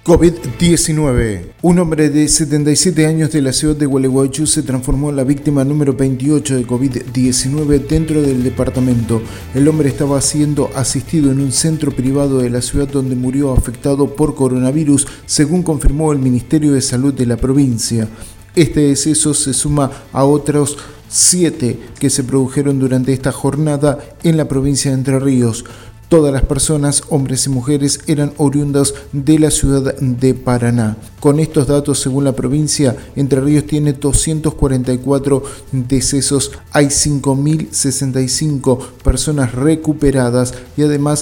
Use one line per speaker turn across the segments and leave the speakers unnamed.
COVID-19. Un hombre de 77 años de la ciudad de Gualeguaychú se transformó en la víctima número 28 de COVID-19 dentro del departamento. El hombre estaba siendo asistido en un centro privado de la ciudad donde murió afectado por coronavirus, según confirmó el Ministerio de Salud de la provincia. Este deceso se suma a otros 7 que se produjeron durante esta jornada en la provincia de Entre Ríos. Todas las personas, hombres y mujeres, eran oriundas de la ciudad de Paraná. Con estos datos, según la provincia, Entre Ríos tiene 244 decesos, hay 5.065 personas recuperadas y además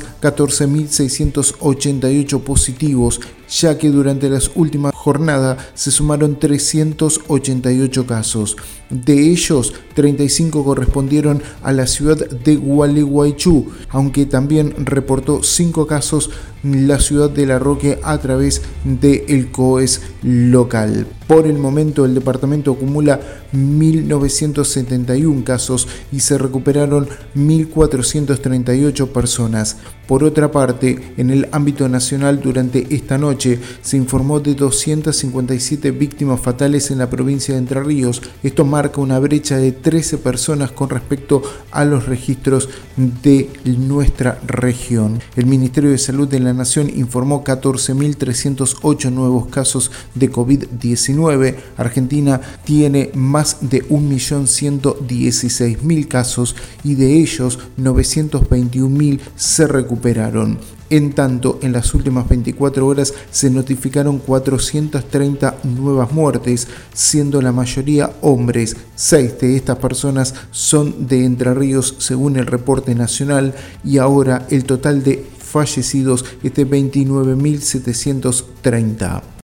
14.688 positivos, ya que durante las últimas jornadas se sumaron 388 casos. De ellos, 35 correspondieron a la ciudad de Gualeguaychú, aunque también reportó 5 casos la ciudad de La Roque a través del COES local. Por el momento, el departamento acumula 1.971 casos y se recuperaron 1.438 personas. Por otra parte, en el ámbito nacional, durante esta noche se informó de 257 víctimas fatales en la provincia de Entre Ríos. Esto marca una brecha de 13 personas con respecto a los registros de nuestra región. El Ministerio de Salud de la Nación informó 14.308 nuevos casos de COVID-19. Argentina tiene más de 1.116.000 casos y de ellos 921.000 se recuperaron. En tanto, en las últimas 24 horas se notificaron 430 nuevas muertes, siendo la mayoría hombres. 6 de estas personas son de Entre Ríos, según el reporte nacional, y ahora el total de fallecidos es de 29.730.